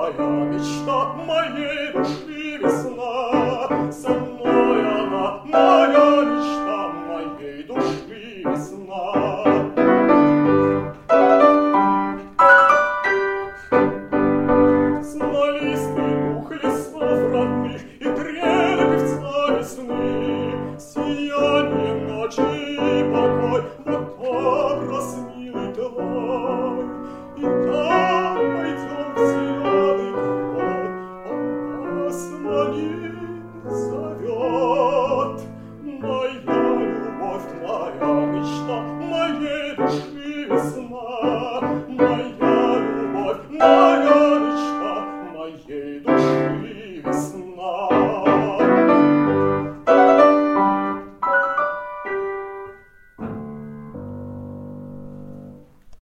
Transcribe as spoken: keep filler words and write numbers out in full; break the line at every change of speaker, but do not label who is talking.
моя мечта, моей души весна. Со мной она, моя мечта, моей души весна. Смолистый дух лесов родных и трели певца весны, сияние ночи и покой, вот образ милый твой. И там пойдем в зеленый кров, он нас манит, зовет. Моя любовь, моя мечта, моей души весна, моя